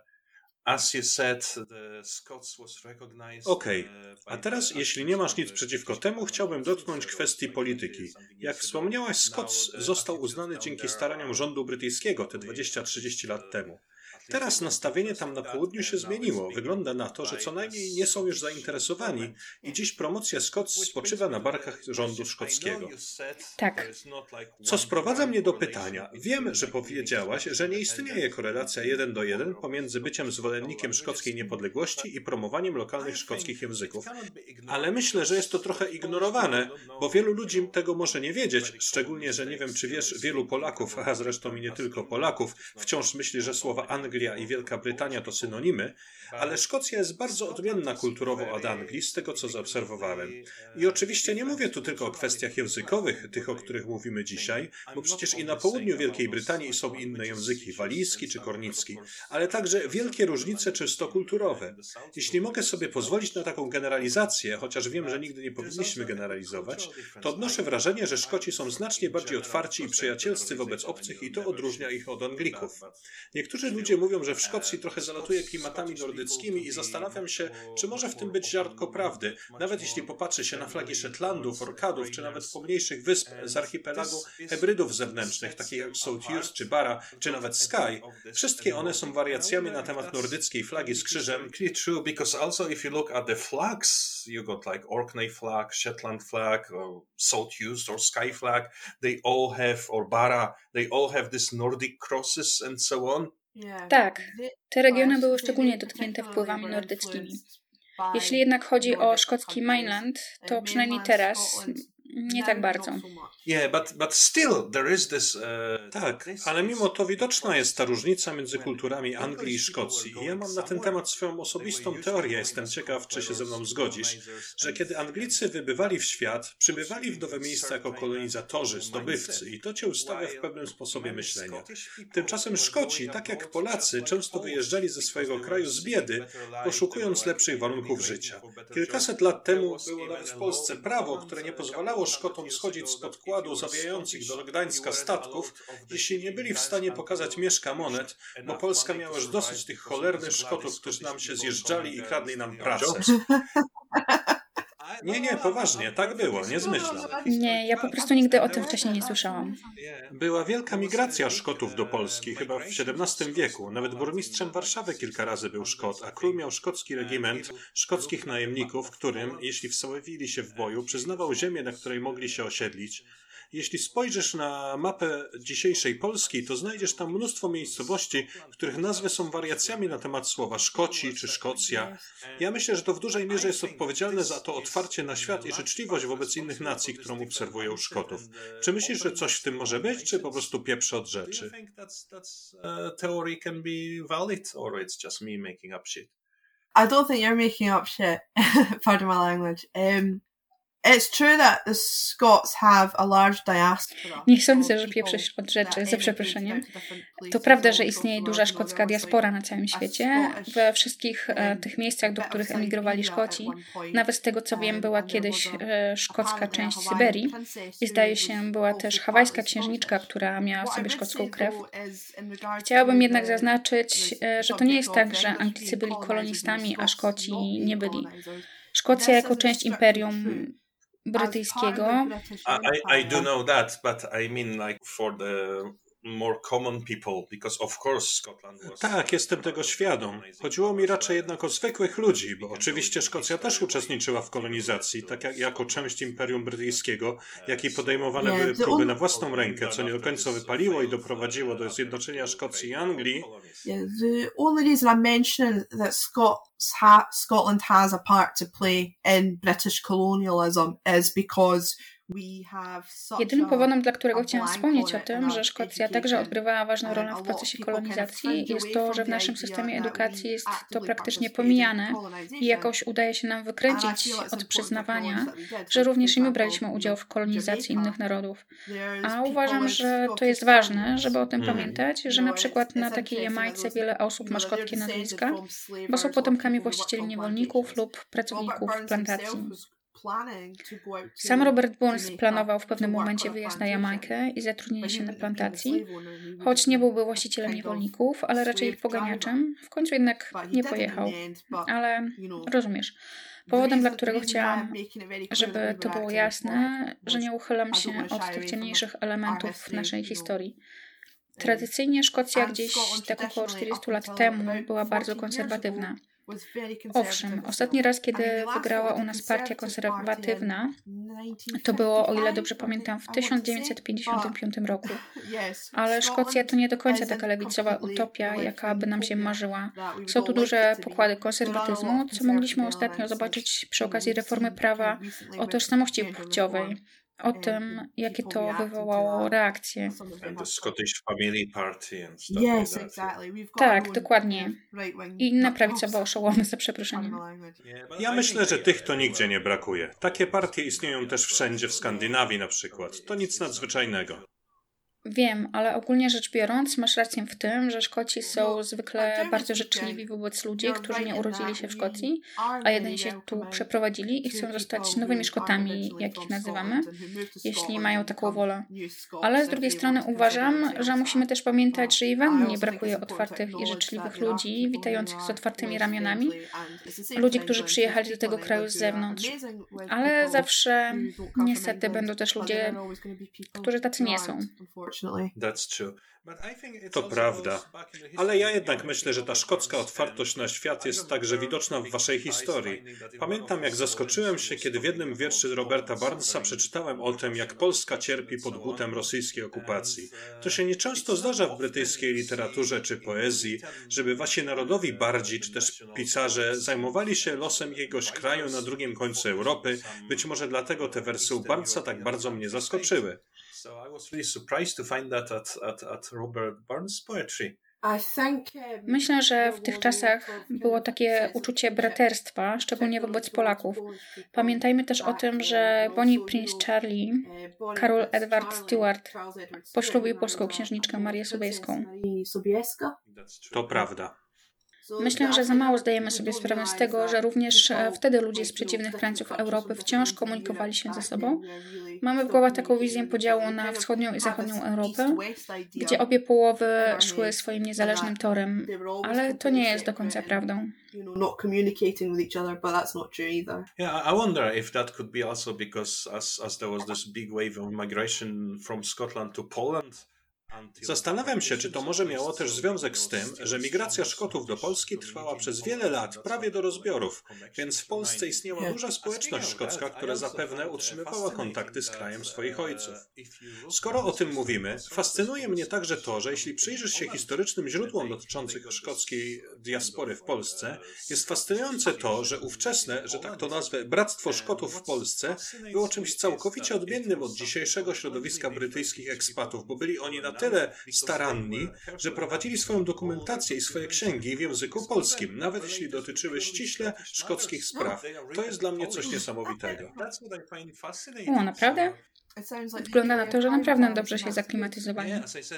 D: as you said, the Scots was recognized.
A: Okej, a teraz, jeśli nie masz nic przeciwko temu, chciałbym dotknąć kwestii polityki. Jak wspomniałaś, Scots został uznany dzięki staraniom rządu brytyjskiego te 20-30 lat temu. Teraz nastawienie tam na południu się zmieniło. Wygląda na to, że co najmniej nie są już zainteresowani i dziś promocja Scots spoczywa na barkach rządu szkockiego.
C: Tak.
A: Co sprowadza mnie do pytania. Wiem, że powiedziałaś, że nie istnieje korelacja 1:1 pomiędzy byciem zwolennikiem szkockiej niepodległości i promowaniem lokalnych szkockich języków. Ale myślę, że jest to trochę ignorowane, bo wielu ludzi tego może nie wiedzieć, szczególnie, że nie wiem, czy wiesz, wielu Polaków, a zresztą i nie tylko Polaków, wciąż myśli, że słowa Anglia i Wielka Brytania to synonimy, ale Szkocja jest bardzo odmienna kulturowo od Anglii, z tego co zaobserwowałem. I oczywiście nie mówię tu tylko o kwestiach językowych, tych o których mówimy dzisiaj, bo przecież i na południu Wielkiej Brytanii są inne języki, walijski czy kornicki, ale także wielkie różnice czysto kulturowe. Jeśli mogę sobie pozwolić na taką generalizację, chociaż wiem, że nigdy nie powinniśmy generalizować, to odnoszę wrażenie, że Szkoci są znacznie bardziej otwarci i przyjacielscy wobec obcych i to odróżnia ich od Anglików. Niektórzy ludzie mówią, że w Szkocji trochę zalatuje klimatami nordyckimi i zastanawiam się, czy może w tym być ziarnko prawdy, nawet jeśli popatrzy się na flagi Shetlandów, Orkadów, czy nawet pomniejszych wysp z archipelagu Hebrydów zewnętrznych, takich jak South Uist czy Barra, czy nawet Skye. Wszystkie one są wariacjami na temat nordyckiej flagi z krzyżem.
D: True, because also if you look at the flags, you got like Orkney flag, Shetland flag, or South Uist or Skye flag, they all have, or Barra, they all have these Nordic crosses and so on.
C: Tak, te regiony były szczególnie dotknięte wpływami nordyckimi. Jeśli jednak chodzi o szkocki mainland, to przynajmniej teraz nie tak bardzo.
D: But still there is this,
A: tak, ale mimo to widoczna jest ta różnica między kulturami Anglii i Szkocji. I ja mam na ten temat swoją osobistą teorię. Jestem ciekaw, czy się ze mną zgodzisz, że kiedy Anglicy wybywali w świat, przybywali w nowe miejsca jako kolonizatorzy, zdobywcy i to cię ustawia w pewnym sposobie myślenia. Tymczasem Szkoci, tak jak Polacy, często wyjeżdżali ze swojego kraju z biedy, poszukując lepszych warunków życia. Kilkaset lat temu było nawet w Polsce prawo, które nie pozwalało Szkotom schodzić z podkładu zawijających do Gdańska statków, jeśli nie byli w stanie pokazać mieszka monet, bo Polska miała już dosyć tych cholernych Szkotów, którzy nam się zjeżdżali i kradli nam pracę. Nie, poważnie, tak było, nie zmyślam.
C: Nie, ja po prostu nigdy o tym wcześniej nie słyszałam.
A: Była wielka migracja Szkotów do Polski, chyba w XVII wieku. Nawet burmistrzem Warszawy kilka razy był Szkot, a król miał szkocki regiment szkockich najemników, którym, jeśli wsławili się w boju, przyznawał ziemię, na której mogli się osiedlić. Jeśli spojrzysz na mapę dzisiejszej Polski, to znajdziesz tam mnóstwo miejscowości, których nazwy są wariacjami na temat słowa Szkoci czy Szkocja. Ja myślę, że to w dużej mierze jest odpowiedzialne za to otwarcie na świat i życzliwość wobec innych nacji, którą obserwują Szkotów. Czy myślisz, że coś w tym może być, czy po prostu pieprz od rzeczy?
B: I don't think you're making up shit. Pardon my language. It's true that the Scots have a large diaspora.
C: Nie sądzę, że pieprzesz od rzeczy, za przeproszeniem. To prawda, że istnieje duża szkocka diaspora na całym świecie. We wszystkich tych miejscach, do których emigrowali Szkoci. Nawet z tego, co wiem, była kiedyś szkocka część Syberii. I zdaje się, była też hawajska księżniczka, która miała w sobie szkocką krew. Chciałabym jednak zaznaczyć, że to nie jest tak, że Anglicy byli kolonistami, a Szkoci nie byli. Szkocja jako część imperium brytyjskiego.
D: I do know that, but I mean like for the more common people, because of course Scotland was...
A: Tak, jestem tego świadom. Chodziło mi raczej jednak o zwykłych ludzi, bo oczywiście Szkocja też uczestniczyła w kolonizacji, tak jak jako część Imperium Brytyjskiego, jak i podejmowane były próby na własną rękę, co nie do końca wypaliło i doprowadziło do zjednoczenia Szkocji i Anglii.
B: The only reason I'm mentioning that Scotland has a part to play in British colonialism is because
C: jedynym powodem, dla którego chciałam wspomnieć o tym, że Szkocja także odgrywała ważną rolę w procesie kolonizacji, jest to, że w naszym systemie edukacji jest to praktycznie pomijane i jakoś udaje się nam wykręcić od przyznawania, że również i my braliśmy udział w kolonizacji innych narodów. A uważam, że to jest ważne, żeby o tym pamiętać, że na przykład na takiej Jamajce wiele osób ma szkockie nazwiska, bo są potomkami właścicieli niewolników lub pracowników plantacji. Sam Robert Burns planował w pewnym momencie wyjazd na Jamajkę i zatrudnienie się na plantacji, choć nie byłby właścicielem niewolników, ale raczej ich poganiaczem. W końcu jednak nie pojechał. Ale rozumiesz. Powodem, dla którego chciałam, żeby to było jasne, że nie uchylam się od tych ciemniejszych elementów naszej historii. Tradycyjnie Szkocja gdzieś tak około 40 lat temu była bardzo konserwatywna. Owszem, ostatni raz, kiedy wygrała u nas partia konserwatywna, to było, o ile dobrze pamiętam, w 1955 roku. Ale Szkocja to nie do końca taka lewicowa utopia, jaka by nam się marzyła. Są tu duże pokłady konserwatyzmu, co mogliśmy ostatnio zobaczyć przy okazji reformy prawa o tożsamości płciowej. O tym, jakie to wywołało reakcje. Tak, dokładnie. I inne prawicowe oszołomy, za przeproszeniem.
A: Ja myślę, że tych to nigdzie nie brakuje. Takie partie istnieją też wszędzie w Skandynawii na przykład. To nic nadzwyczajnego.
C: Wiem, ale ogólnie rzecz biorąc masz rację w tym, że Szkoci są zwykle bardzo życzliwi wobec ludzi, którzy nie urodzili się w Szkocji, a jedynie się tu przeprowadzili i chcą zostać nowymi Szkotami, jak ich nazywamy, jeśli mają taką wolę. Ale z drugiej strony uważam, że musimy też pamiętać, że i w Anglii nie brakuje otwartych i życzliwych ludzi, witających z otwartymi ramionami, ludzi, którzy przyjechali do tego kraju z zewnątrz. Ale zawsze niestety będą też ludzie, którzy tacy nie są.
A: To prawda, ale ja jednak myślę, że ta szkocka otwartość na świat jest także widoczna w waszej historii. Pamiętam, jak zaskoczyłem się, kiedy w jednym wierszu Roberta Burnsa przeczytałem o tym, jak Polska cierpi pod butem rosyjskiej okupacji. To się nieczęsto zdarza w brytyjskiej literaturze czy poezji, żeby wasi narodowi bardzi czy też pisarze zajmowali się losem jakiegoś kraju na drugim końcu Europy. Być może dlatego te wersy u Burnsa tak bardzo mnie zaskoczyły.
D: So I was really surprised to find that at Robert Burns' poetry.
C: Myślę, że w tych czasach było takie uczucie braterstwa, szczególnie wobec Polaków. Pamiętajmy też o tym, że Bonnie Prince Charlie, Karol Edward Stuart, poślubił polską księżniczkę Marię Sobieską.
A: To prawda.
C: Myślę, że za mało zdajemy sobie sprawę z tego, że również wtedy ludzie z przeciwnych krańców Europy wciąż komunikowali się ze sobą. Mamy w głowie taką wizję podziału na wschodnią i zachodnią Europę, gdzie obie połowy szły swoim niezależnym torem, ale to nie jest do końca prawdą.
B: Not communicating with each other, but that's not true either.
D: Yeah, I wonder if that could be also because as there was this big wave of migration from Scotland to Poland.
A: Zastanawiam się, czy to może miało też związek z tym, że migracja Szkotów do Polski trwała przez wiele lat, prawie do rozbiorów, więc w Polsce istniała duża społeczność szkocka, która zapewne utrzymywała kontakty z krajem swoich ojców. Skoro o tym mówimy, fascynuje mnie także to, że jeśli przyjrzysz się historycznym źródłom dotyczących szkockiej diaspory w Polsce, jest fascynujące to, że ówczesne, że tak to nazwę, Bractwo Szkotów w Polsce było czymś całkowicie odmiennym od dzisiejszego środowiska brytyjskich ekspatów, bo byli oni na tyle staranni, że prowadzili swoją dokumentację i swoje księgi w języku polskim, nawet jeśli dotyczyły ściśle szkockich spraw. To jest dla mnie coś niesamowitego.
C: O, naprawdę? Wygląda na to, że naprawdę dobrze się zaklimatyzowali.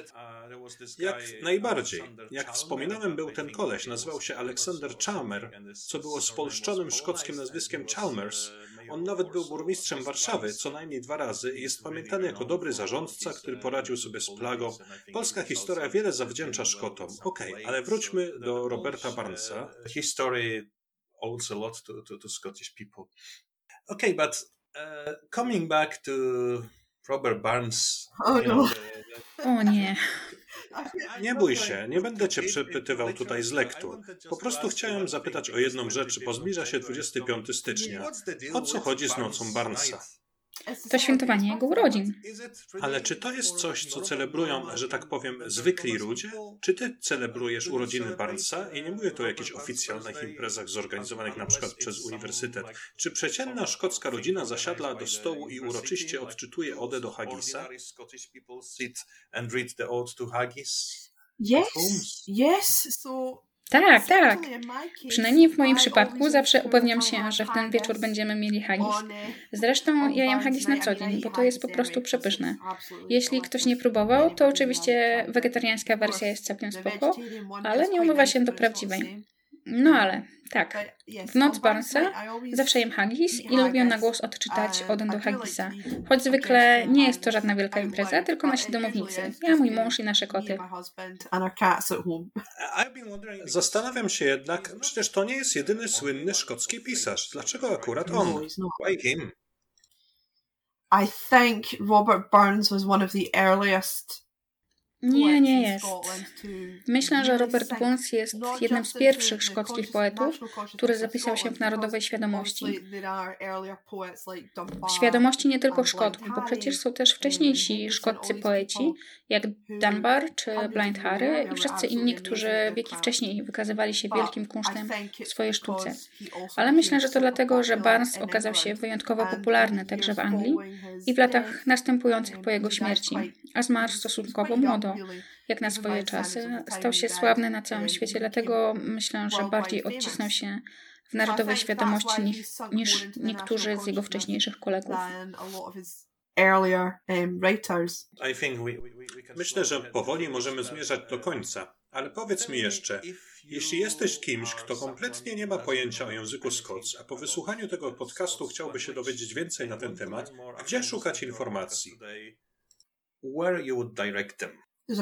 A: Jak najbardziej. Jak wspominałem, był ten koleś, nazywał się Alexander Chalmer, co było spolszczonym szkockim nazwiskiem Chalmers. On nawet był burmistrzem Warszawy co najmniej 2 razy i jest pamiętany jako dobry zarządca, który poradził sobie z plagą. Polska historia wiele zawdzięcza Szkotom. Okej, ale wróćmy do Roberta Barnesa.
D: History owes a lot to Scottish people. Okay, but coming back to Robert Barnes.
C: O nie.
A: Nie bój się, nie będę cię przepytywał tutaj z lektur. Po prostu chciałem zapytać o jedną rzecz, bo zbliża się 25 stycznia. O co chodzi z nocą Barnesa?
C: To świętowanie jego urodzin.
A: Ale czy to jest coś, co celebrują, że tak powiem, zwykli ludzie? Czy ty celebrujesz urodziny Barnesa? I nie mówię tu o jakichś oficjalnych imprezach zorganizowanych na przykład przez uniwersytet. Czy przeciętna szkocka rodzina zasiadla do stołu i uroczyście odczytuje odę do Haggisa?
B: Yes.
C: Tak. Przynajmniej w moim przypadku zawsze upewniam się, że w ten wieczór będziemy mieli haggis. Zresztą ja jem haggis na co dzień, bo to jest po prostu przepyszne. Jeśli ktoś nie próbował, to oczywiście wegetariańska wersja jest całkiem spoko, ale nie umywa się do prawdziwej. No ale, tak, w noc Barnesa zawsze jem haggis i lubię na głos odczytać odę do haggisa. Choć zwykle nie jest to żadna wielka impreza, tylko nasi domownicy. Ja, mój mąż i nasze koty.
A: Zastanawiam się jednak, przecież to nie jest jedyny słynny szkocki pisarz. Dlaczego akurat on?
D: Why him?
B: I think Robert Burns was one of the earliest.
C: Nie jest. Myślę, że Robert Burns jest jednym z pierwszych szkockich poetów, który zapisał się w narodowej świadomości. W świadomości nie tylko Szkotów, bo przecież są też wcześniejsi szkoccy poeci, jak Dunbar czy Blind Harry i wszyscy inni, którzy wieki wcześniej wykazywali się wielkim kunsztem w swojej sztuce. Ale myślę, że to dlatego, że Burns okazał się wyjątkowo popularny także w Anglii i w latach następujących po jego śmierci, a zmarł stosunkowo młodo. Jak na swoje czasy, stał się sławny na całym świecie, dlatego myślę, że bardziej odcisnął się w narodowej świadomości niż niektórzy z jego wcześniejszych kolegów.
A: Myślę, że powoli możemy zmierzać do końca, ale powiedz mi jeszcze, jeśli jesteś kimś, kto kompletnie nie ma pojęcia o języku Scots, a po wysłuchaniu tego podcastu chciałby się dowiedzieć więcej na ten temat, gdzie szukać informacji?
D: Where you would direct them?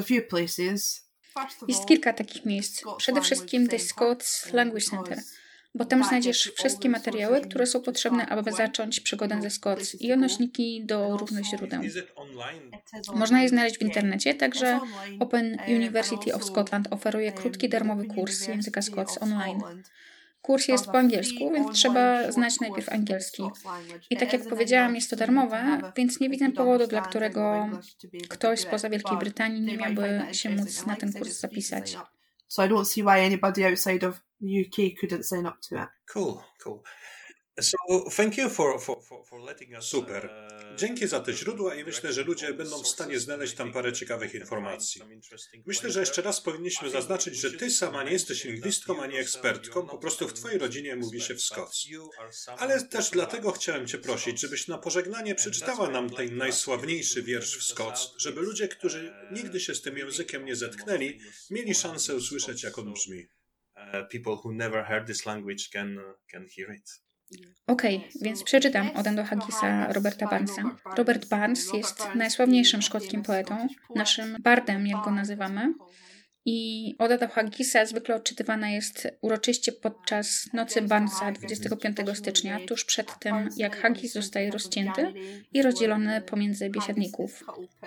C: Jest kilka takich miejsc. Przede wszystkim The Scots Language Center, bo tam znajdziesz wszystkie materiały, które są potrzebne, aby zacząć przygodę ze Scots i odnośniki do różnych źródeł. Można je znaleźć w internecie, także Open University of Scotland oferuje krótki darmowy kurs języka Scots online. Kurs jest po angielsku, więc trzeba znać najpierw angielski. I tak jak powiedziałam, jest to darmowe, więc nie widzę powodu, dla którego ktoś spoza Wielkiej Brytanii nie miałby się móc na ten kurs zapisać.
B: So I don't see why anybody outside of the UK couldn't sign up to it.
D: Cool. So, thank you for letting us.
A: Super. Dzięki za te źródła i myślę, że ludzie będą w stanie znaleźć tam parę ciekawych informacji. Myślę, że jeszcze raz powinniśmy zaznaczyć, że ty sama nie jesteś lingwistką ani ekspertką, po prostu w twojej rodzinie mówi się w Scots. Ale też dlatego chciałem cię prosić, żebyś na pożegnanie przeczytała nam ten najsławniejszy wiersz w Scots, żeby ludzie, którzy nigdy się z tym językiem nie zetknęli, mieli szansę usłyszeć, jak on brzmi.
D: people who never heard this language can hear it.
C: Okej, więc przeczytam Odę do Haggisa Roberta Barnesa. Robert Barnes jest najsławniejszym szkockim poetą, naszym bardem, jak go nazywamy. I Oda do Haggisa zwykle odczytywana jest uroczyście podczas Nocy Barnesa 25 stycznia, tuż przed tym, jak Haggis zostaje rozcięty i rozdzielony pomiędzy biesiadników.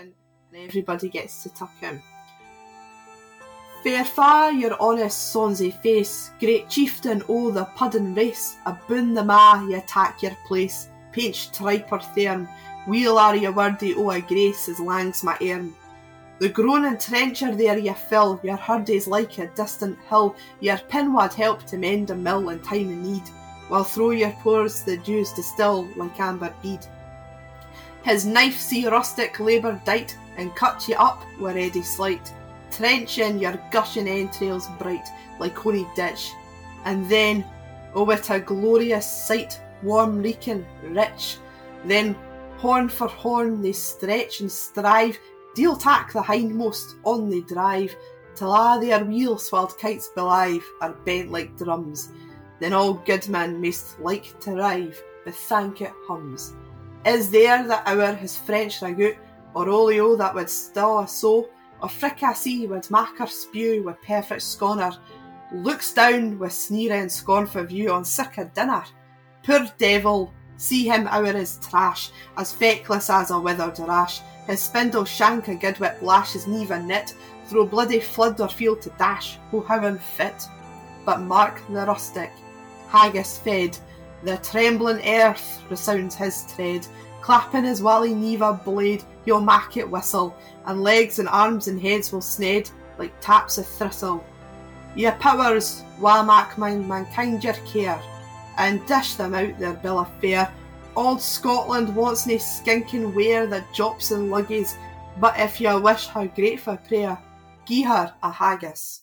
B: Fair fa your honest sonsy face, great chieftain o' the puddin race, aboon the ma ye tak your place, painch triper thairm, wheel are ye wordy o' a grace as lang's my airm. The groaning trencher there ye fill, your hurdies like a distant hill, your pin wad help to mend a mill in time of need, while through your pores the dews distill like amber bead. His knife see rustic labour dight, and cut ye up wi' ready sleight, trench in your gushing entrails bright, like honey ditch. And then, oh what a glorious sight, warm reeking, rich. Then, horn for horn they stretch and strive, deal tack the hindmost on they drive, till a' their wheels whilst kites belive are bent like drums. Then all good men maist like to rive, but thank it hums. Is there that hour his French ragout, or olio that would still a so, or fricassee would mak her spew with perfect scorner, looks down with sneering scornful view on sic a dinner. Poor devil, see him ower his trash, as feckless as a withered rash, his spindle shank a gidwhip lash his knee and knit, throw bloody flood or field to dash, oh how unfit. But mark the rustic, haggis fed, the trembling earth resounds his tread, clapping his wally neva blade, he'll mak it whistle, and legs and arms and heads will sned like taps of thistle. Ye powers, wha mak mankind your care, and dish them out their bill of fare. Old Scotland wants nae skinking ware that jops and luggies, but if ye wish her grateful prayer, gie her a haggis.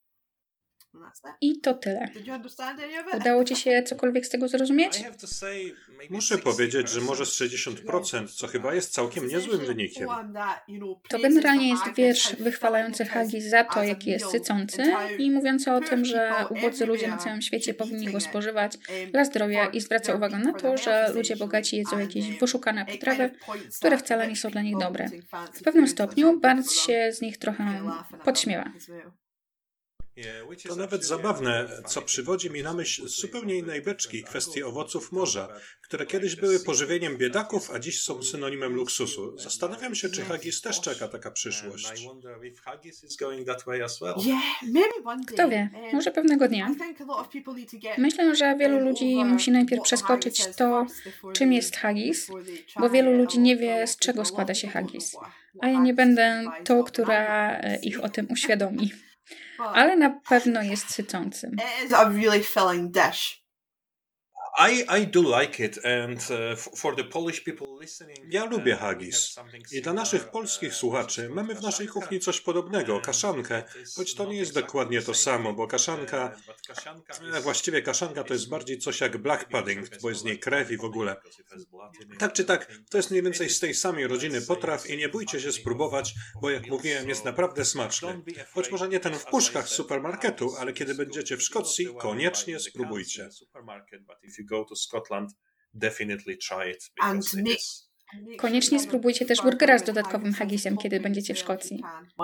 C: I to tyle. Udało ci się cokolwiek z tego zrozumieć?
A: Muszę powiedzieć, że może z 60%, co chyba jest całkiem niezłym wynikiem.
C: To generalnie jest wiersz wychwalający Haggis za to, jaki jest sycący i mówiący o tym, że ubodzy ludzie na całym świecie powinni go spożywać dla zdrowia i zwraca uwagę na to, że ludzie bogaci jedzą jakieś wyszukane potrawy, które wcale nie są dla nich dobre. W pewnym stopniu Barnes się z nich trochę podśmiewa.
A: To nawet zabawne, co przywodzi mi na myśl z zupełnie innej beczki kwestii owoców morza, które kiedyś były pożywieniem biedaków, a dziś są synonimem luksusu. Zastanawiam się, czy Haggis też czeka taka przyszłość.
C: Kto wie, może pewnego dnia. Myślę, że wielu ludzi musi najpierw przeskoczyć to, czym jest Haggis, bo wielu ludzi nie wie, z czego składa się Haggis. A ja nie będę tą, która ich o tym uświadomi. Ale na pewno jest sycącym.
B: It is a really filling dish.
D: I do like it, and for the Polish people listening.
A: Ja lubię haggis. I dla naszych polskich słuchaczy mamy w naszej kuchni coś podobnego, kaszankę, choć to nie jest dokładnie to samo, bo kaszanka, właściwie kaszanka to jest bardziej coś jak black pudding, bo jest z niej krew i w ogóle. Tak czy tak, to jest mniej więcej z tej samej rodziny potraw i nie bójcie się spróbować, bo jak mówiłem, jest naprawdę smaczny. Choć może nie ten w puszkach z supermarketu, ale kiedy będziecie w Szkocji, koniecznie spróbujcie.
D: Go to Scotland, definitely try it.
C: Koniecznie spróbujcie też burgera z dodatkowym haggisem, kiedy będziecie w Szkocji.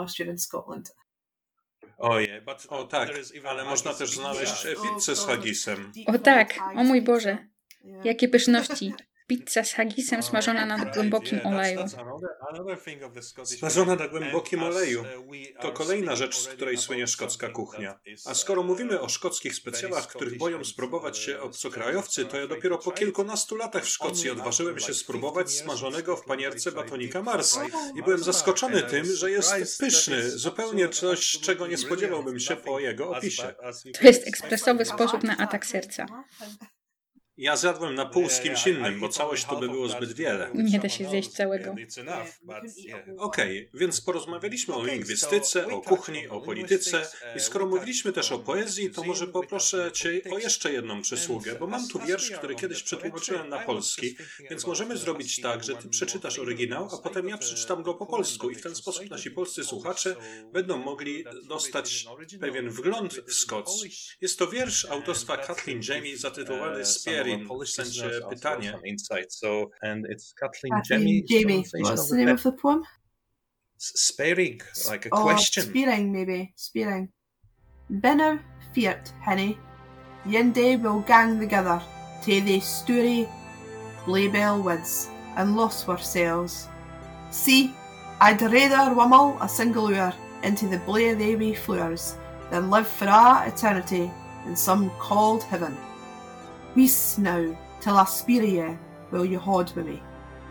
A: O tak, ale można też znaleźć pizzę z haggisem.
C: O tak, o mój Boże, jakie pyszności. Pizza z haggisem smażona na głębokim oleju.
A: Smażona na głębokim oleju. To kolejna rzecz, z której słynie szkocka kuchnia. A skoro mówimy o szkockich specjalach, których boją spróbować się obcokrajowcy, to ja dopiero po kilkunastu latach w Szkocji odważyłem się spróbować smażonego w panierce batonika Mars. I byłem zaskoczony tym, że jest pyszny. Zupełnie coś, czego nie spodziewałbym się po jego opisie.
C: To jest ekspresowy sposób na atak serca.
A: Ja zjadłem na pół z kimś innym, bo całość to by było zbyt wiele.
C: Nie da się zjeść całego.
A: Okej, więc porozmawialiśmy o lingwistyce, o kuchni, o polityce i skoro mówiliśmy też o poezji, to może poproszę Cię o jeszcze jedną przysługę, bo mam tu wiersz, który kiedyś przetłumaczyłem na polski, więc możemy zrobić tak, że Ty przeczytasz oryginał, a potem ja przeczytam go po polsku i w ten sposób nasi polscy słuchacze będą mogli dostać pewien wgląd w Scots. Jest to wiersz autorstwa Kathleen Jamie zatytułowany Spearing, w sensie pytanie.
B: Kathleen Jamie. What's the name of the poem?
D: Sparing, like a question.
B: Spearing, maybe. Spearing. Binna feart, hinny. Yin day will gang together to the story Blaybell woods and lost ourselves. See, I'd rather wummel a single hour into the blay of the wee flowers than live for a eternity in some cold heaven. Whees now, till I spear ye, will you hold with me?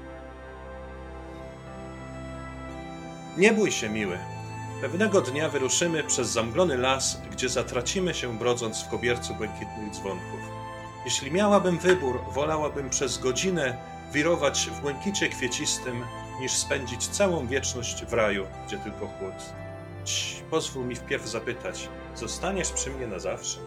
D: Nie bój się, miły. Pewnego dnia wyruszymy przez zamglony las, gdzie zatracimy się brodząc w kobiercu błękitnych dzwonków. Jeśli miałabym wybór, wolałabym przez godzinę wirować w błękicie kwiecistym, niż spędzić całą wieczność w raju, gdzie tylko chłód. Pozwól mi wpierw zapytać, zostaniesz przy mnie na zawsze?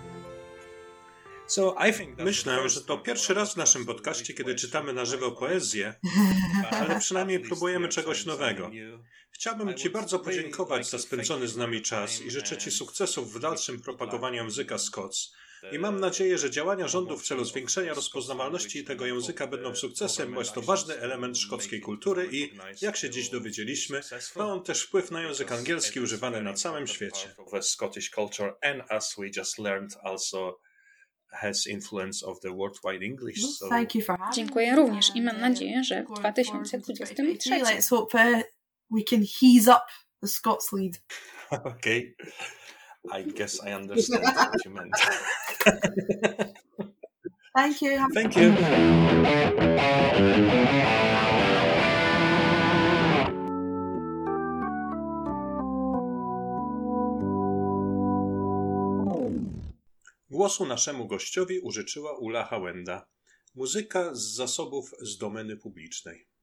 A: Myślę, że to pierwszy raz w naszym podcaście, kiedy czytamy na żywo poezję, ale przynajmniej próbujemy czegoś nowego. Chciałbym Ci bardzo podziękować za spędzony z nami czas i życzę Ci sukcesów w dalszym propagowaniu języka Scots. I mam nadzieję, że działania rządu w celu zwiększenia rozpoznawalności tego języka będą sukcesem, bo jest to ważny element szkockiej kultury i, jak się dziś dowiedzieliśmy, ma on też wpływ na język angielski używany na całym świecie.
D: Has influence of the worldwide English. So.
B: Thank you for having
C: Dziękuję również i mam nadzieję, że w 2023
B: let's hope we can ease up the Scots lead.
D: Okay. I guess I understand what you meant.
B: Thank you.
D: Thank you.
A: Głosu naszemu gościowi użyczyła Ula Hałenda. Muzyka z zasobów z domeny publicznej.